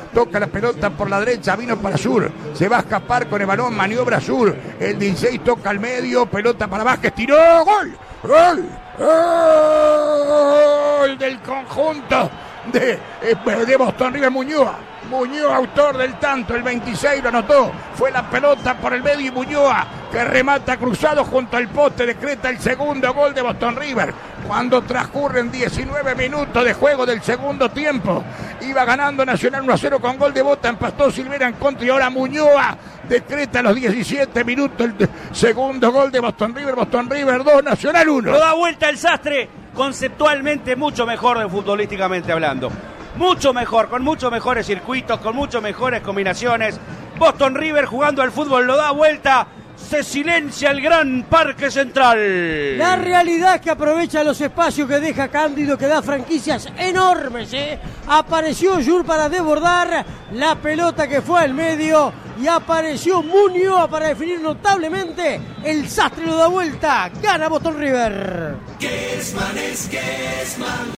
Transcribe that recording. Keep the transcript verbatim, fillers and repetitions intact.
toca la pelota por la derecha, vino para Sur, se va a escapar con el balón, maniobra Sur, el dieciséis toca al medio, pelota para Vázquez, tiró, gol, gol, gol del conjunto de, de Boston River. Muñoz, Muñoz, autor del tanto, el veintiséis lo anotó, fue la pelota por el medio y Muñoz, que remata cruzado junto al poste, decreta el segundo gol de Boston River. Cuando transcurren diecinueve minutos de juego del segundo tiempo, iba ganando Nacional uno a cero con gol de Bota, empató Silvera en contra y ahora Muñoz decreta a los diecisiete minutos el segundo gol de Boston River. Boston River dos, Nacional uno. Lo da vuelta el Sastre, conceptualmente mucho mejor de futbolísticamente hablando. Mucho mejor, con muchos mejores circuitos, con muchas mejores combinaciones. Boston River jugando al fútbol lo da vuelta. Se silencia el gran Parque Central. La realidad es que aprovecha los espacios que deja Cándido, que da franquicias enormes, ¿eh? Apareció Jur para desbordar la pelota que fue al medio y apareció Muñoz para definir notablemente. El Sastre lo da vuelta, gana Boston River. Kessman es Kessman.